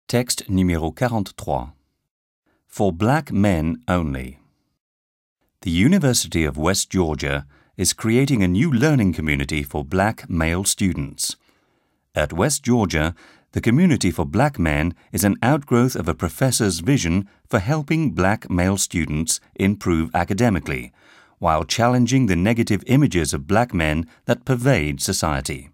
Texte numéro 43. For black men only. The University of West Georgia is creating a new learning community for black male students. At West Georgia, the community for black men is an outgrowth of a professor's vision for helping black male students improve academically, while challenging the negative images of black men that pervade society.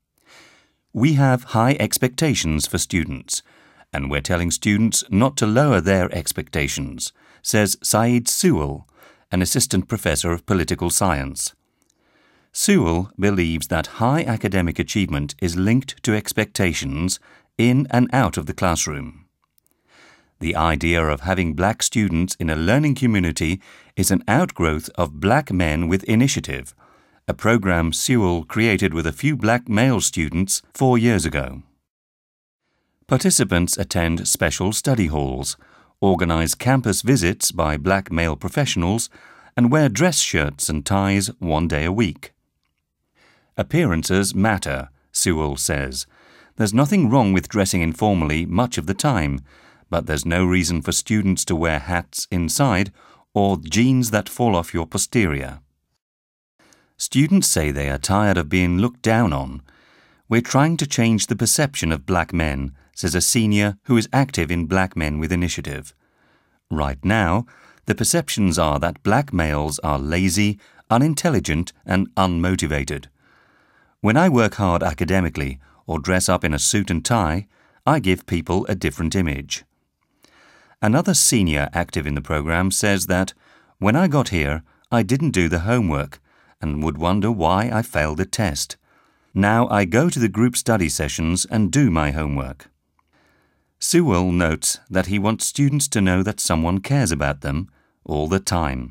We have high expectations for students, and we're telling students not to lower their expectations, says Saeed Sewell, an assistant professor of political science. Sewell believes that high academic achievement is linked to expectations in and out of the classroom. The idea of having black students in a learning community is an outgrowth of Black Men with Initiative, a program Sewell created with a few black male students 4 years ago. Participants attend special study halls, organize campus visits by black male professionals, and wear dress shirts and ties 1 day a week. Appearances matter, Sewell says. There's nothing wrong with dressing informally much of the time, but there's no reason for students to wear hats inside or jeans that fall off your posterior. Students say they are tired of being looked down on. We're trying to change the perception of black men, says a senior who is active in Black Men with Initiative. Right now, the perceptions are that black males are lazy, unintelligent, and unmotivated. When I work hard academically or dress up in a suit and tie, I give people a different image. Another senior active in the program says that, when I got here, I didn't do the homework and would wonder why I failed a test. Now I go to the group study sessions and do my homework. Sewell notes that he wants students to know that someone cares about them all the time.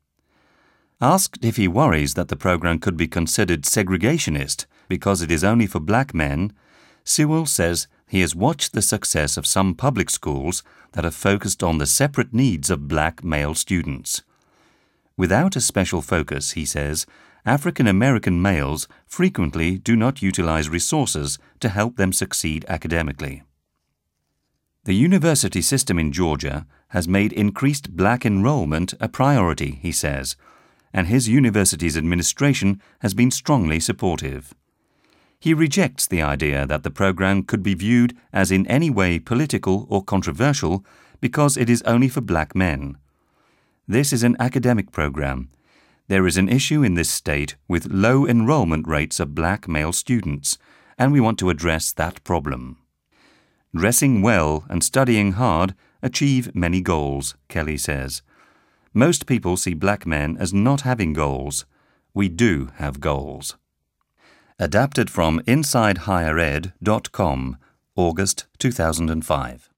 Asked if he worries that the program could be considered segregationist because it is only for black men, Sewell says he has watched the success of some public schools that are focused on the separate needs of black male students. Without a special focus, he says, African American males frequently do not utilize resources to help them succeed academically. The university system in Georgia has made increased black enrollment a priority, he says, and his university's administration has been strongly supportive. He rejects the idea that the program could be viewed as in any way political or controversial because it is only for black men. This is an academic program. There is an issue in this state with low enrollment rates of black male students, and we want to address that problem. Dressing well and studying hard achieve many goals, Kelly says. Most people see black men as not having goals. We do have goals. Adapted from InsideHigherEd.com, August 2005.